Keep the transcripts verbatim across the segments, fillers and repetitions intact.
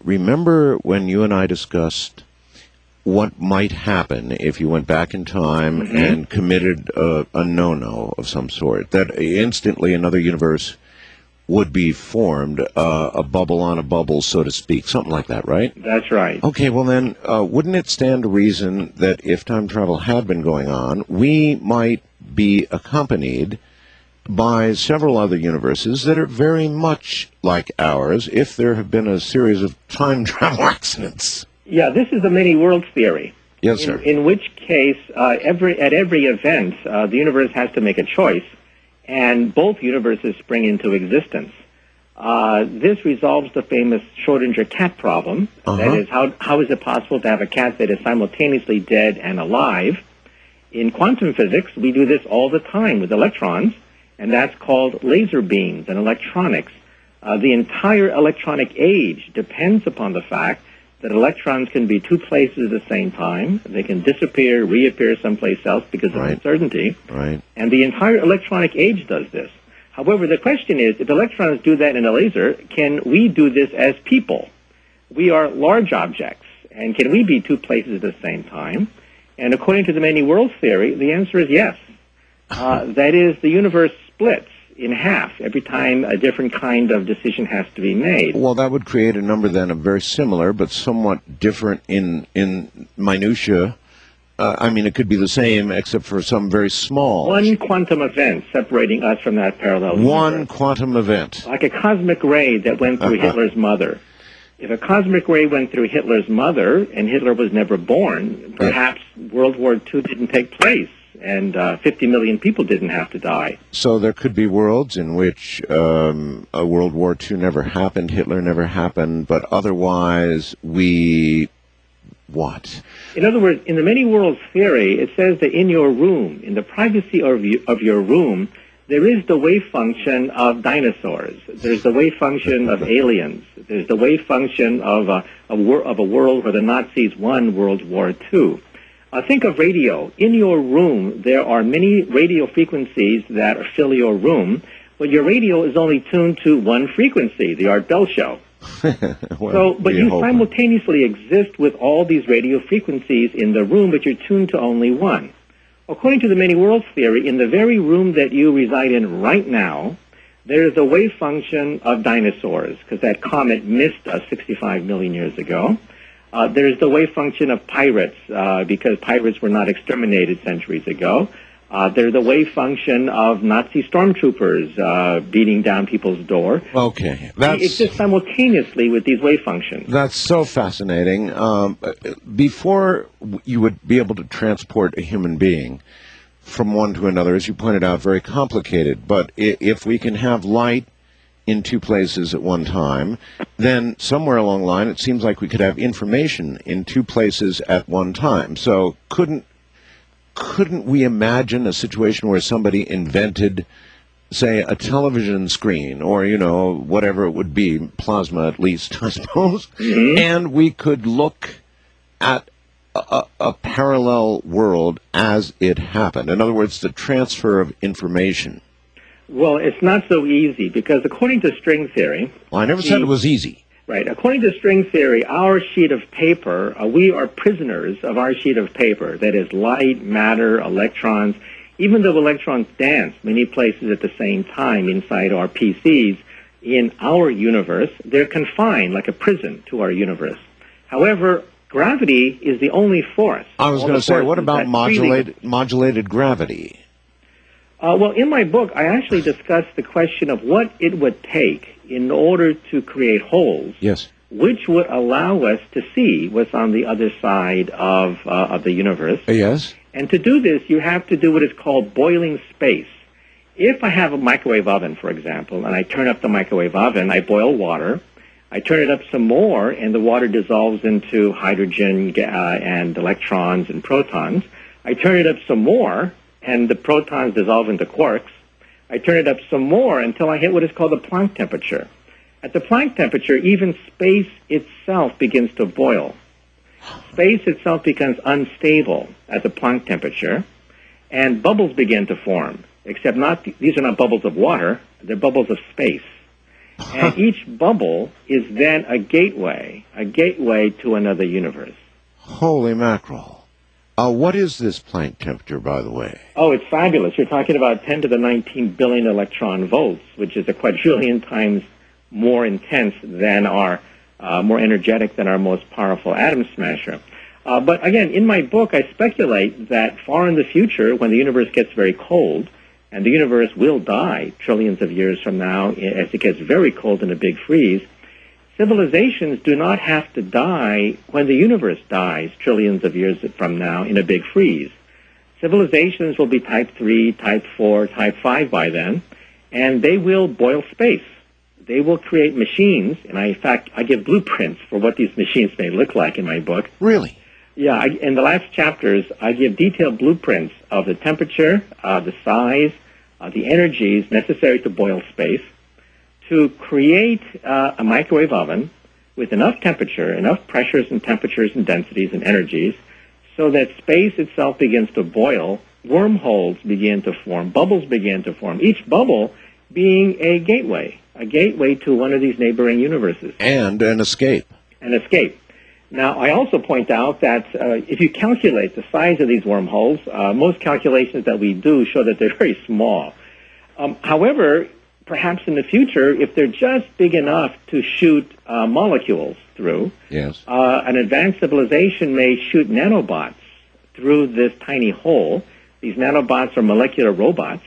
remember when you and I discussed what might happen if you went back in time Mm-hmm. and committed a, a no-no of some sort, that instantly another universe would be formed, uh, a bubble on a bubble, so to speak, something like that, right? That's right. Okay, well then, uh, wouldn't it stand to reason that if time travel had been going on, we might be accompanied by several other universes that are very much like ours if there have been a series of time travel accidents? Yeah, this is the many worlds theory. Yes, sir. In, in which case, uh, every at every event, uh, the universe has to make a choice, and both universes spring into existence. Uh, this resolves the famous Schrodinger cat problem. Uh-huh. That is, how how is it possible to have a cat that is simultaneously dead and alive? In quantum physics, we do this all the time with electrons, and that's called laser beams and electronics. Uh, the entire electronic age depends upon the fact that electrons can be two places at the same time. They can disappear, reappear someplace else because of Right. uncertainty. Right. And the entire electronic age does this. However, the question is, if electrons do that in a laser, can we do this as people? We are large objects, and can we be two places at the same time? And according to the many worlds theory, the answer is yes. Uh, that is, the universe splits in half every time a different kind of decision has to be made. Well, that would create a number then of very similar but somewhat different in in minutia. Uh, I mean, it could be the same except for some very small. One quantum event separating us from that parallel One universe. quantum event. Like a cosmic ray that went through Hitler's mother. If a cosmic ray went through Hitler's mother and Hitler was never born, perhaps World War Two didn't take place and uh, fifty million people didn't have to die. So there could be worlds in which um, a World War Two never happened, Hitler never happened, but otherwise we... what? In other words, in the many worlds theory, it says that in your room, in the privacy of, you, of your room, there is the wave function of dinosaurs. There's the wave function of aliens. There's the wave function of a, a, wor- of a world where the Nazis won World War Two. Uh, think of radio. In your room, there are many radio frequencies that fill your room, but your radio is only tuned to one frequency, the Art Bell Show. Well, So, but we you hope. simultaneously exist with all these radio frequencies in the room, but you're tuned to only one. According to the many worlds theory, in the very room that you reside in right now, there is a wave function of dinosaurs, because that comet missed us sixty-five million years ago. Uh, there's the wave function of pirates, uh, because pirates were not exterminated centuries ago. Uh, there's the wave function of Nazi stormtroopers uh, beating down people's door. Okay, It that's exists simultaneously with these wave functions. that's so fascinating. Um, before you would be able to transport a human being from one to another, as you pointed out, very complicated. But i- if we can have light in two places at one time, then somewhere along the line, it seems like we could have information in two places at one time. So couldn't couldn't we imagine a situation where somebody invented, say, a television screen, or, you know, whatever it would be, plasma at least, I suppose, and we could look at a, a, a parallel world as it happened? In other words, the transfer of information. Well, it's not so easy, because according to string theory, Well, I never said it was easy. right, according to string theory, our sheet of paper, uh, we are prisoners of our sheet of paper. That is light, matter, electrons. Even though electrons dance many places at the same time inside our P Cs, in our universe, they're confined like a prison to our universe. However, gravity is the only force. I was All going the to say, what forces about that freely- modulated, modulated gravity? Uh, well, in my book, I actually discuss the question of what it would take in order to create holes, Yes. which would allow us to see what's on the other side of, uh, of the universe. Yes. And to do this, you have to do what is called boiling space. If I have a microwave oven, for example, and I turn up the microwave oven, I boil water, I turn it up some more, and the water dissolves into hydrogen uh, and electrons and protons. I turn it up some more, and the protons dissolve into quarks. I turn it up some more until I hit what is called the Planck temperature. At the Planck temperature, even space itself begins to boil. Space itself becomes unstable at the Planck temperature, and bubbles begin to form, except not these are not bubbles of water, they're bubbles of space. And each bubble is then a gateway, a gateway to another universe. Holy mackerel. Uh, what is this Planck temperature, by the way? Oh, it's fabulous. You're talking about ten to the nineteen billion electron volts, which is a quadrillion times more intense than our, uh, more energetic than our most powerful atom smasher. Uh, but again, in my book, I speculate that far in the future, when the universe gets very cold, and the universe will die trillions of years from now as it gets very cold in a big freeze, civilizations do not have to die when the universe dies trillions of years from now in a big freeze. Civilizations will be type three, type four, type five by then, and they will boil space. They will create machines, and I, in fact, I give blueprints for what these machines may look like in my book. Really? Yeah, I, in the last chapters, I give detailed blueprints of the temperature, uh, the size, uh, the energies necessary to boil space, to create uh, a microwave oven with enough temperature, enough pressures and temperatures and densities and energies, so that space itself begins to boil, wormholes begin to form, bubbles begin to form, each bubble being a gateway, a gateway to one of these neighboring universes. And an escape. An escape. Now, I also point out that uh, if you calculate the size of these wormholes, uh, most calculations that we do show that they're very small. Um, however, perhaps in the future, if they're just big enough to shoot uh, molecules through, yes, uh, an advanced civilization may shoot nanobots through this tiny hole. These nanobots are molecular robots,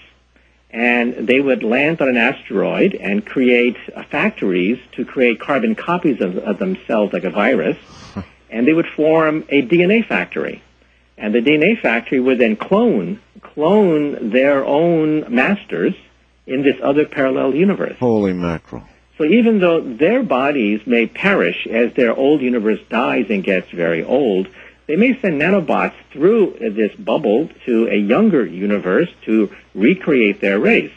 and they would land on an asteroid and create uh, factories to create carbon copies of, of themselves like a virus, and they would form a D N A factory. And the D N A factory would then clone, clone their own masters in this other parallel universe. Holy mackerel. So even though their bodies may perish as their old universe dies and gets very old, they may send nanobots through this bubble to a younger universe to recreate their race.